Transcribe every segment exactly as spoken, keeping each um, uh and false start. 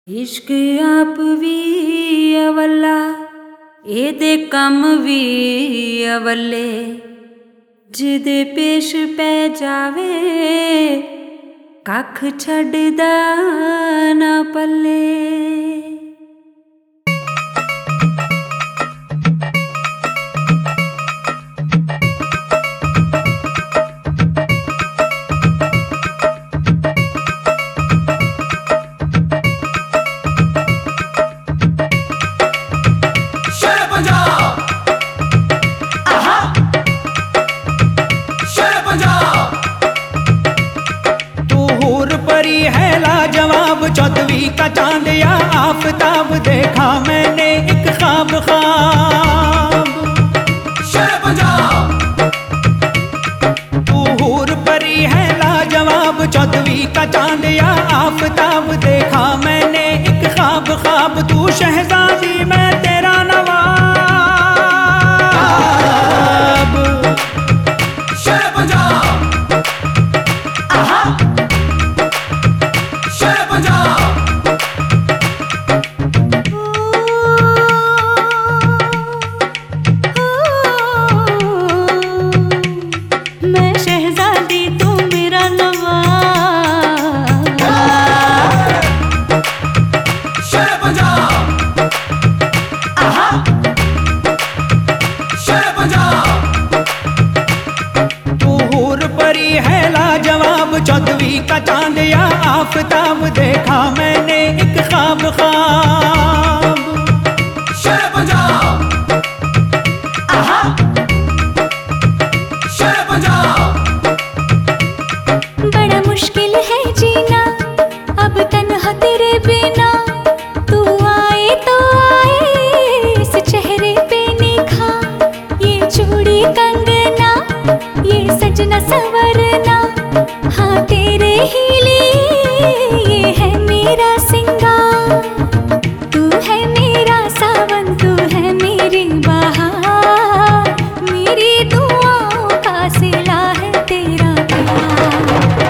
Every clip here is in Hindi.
इश्क आप भी अवला एदे कम भी अवले जिदे पेश पै जावे कख छड्डदा ना पल्ले। है लाजवाब चौदवी का चांद या आफताब देखा मैंने एक ख्वाब ख्वाब तू हूर परी है लाजवाब चौदवी का चांद या आफताब देखा मैंने एक ख्वाब ख्वाब तू शहजादी मैं तेरा नवाब। है लाजवाब चौदवी का चांद या आफताब देखा मैंने एक ख्वाब ख्वाब। बड़ा मुश्किल है जीना अब तन्हा तेरे बिना, तू आए तो आए इस चेहरे पे निखार, ये चूड़ी कंगना ये सजना संवरना हाँ तेरे ही लिए ये है मेरा सिंगार। तू है मेरा सावन तू है मेरी बहार, मेरी दुआओं का सिला है तेरा प्यार।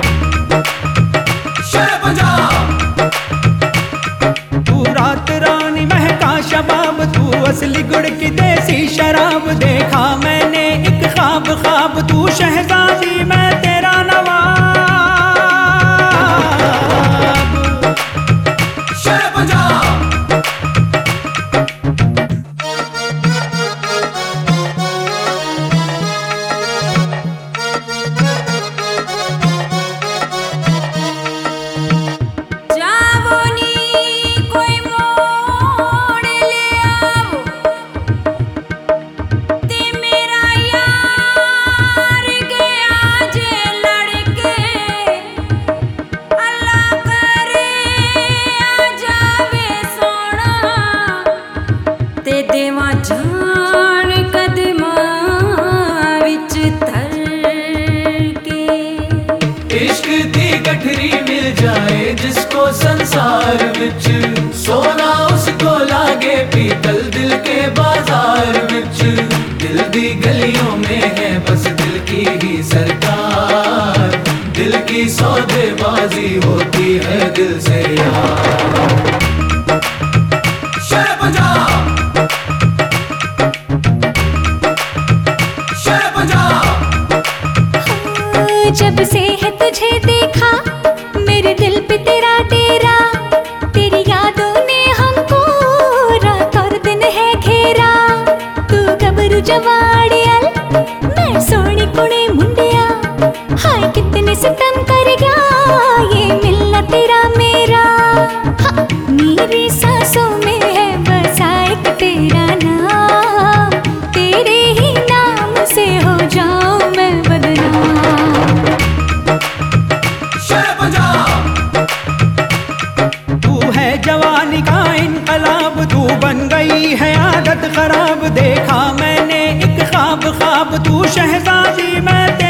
तू रात रानी महका शबाब तू असली गुड़ की देसी शराब देखा मैंने एक ख्वाब ख्वाब तू शहजादी मैं तेरा नवाब। देवा जान कदमा विच धर के इश्क दी गठरी मिल जाए जिसको संसार विच, सोना उसको लागे पीतल दिल के बाजार विच। दिल दी गलियों में है बस दिल की ही सरकार, दिल की सौदेबाजी होती है दिल से यार। जब से है तुझे देखा मेरे दिल पे तेरा डेरा, तेरी यादों ने हमको रात और दिन है घेरा। तू गबरू जवाड़ियल मैं सोनी कुड़ी मुंडिया, हाय कितने सितम कर गया ये मिलना तेरा मेरा। हाँ, मेरी सांसों में है बसा एक तेरा नाम, तेरे ही नाम से हो जाऊं मैं बदनाम। तू है जवानी का इनकलाब तू बन गई है आदत खराब देखा मैंने एक ख्वाब ख्वाब तू शहजादी मैं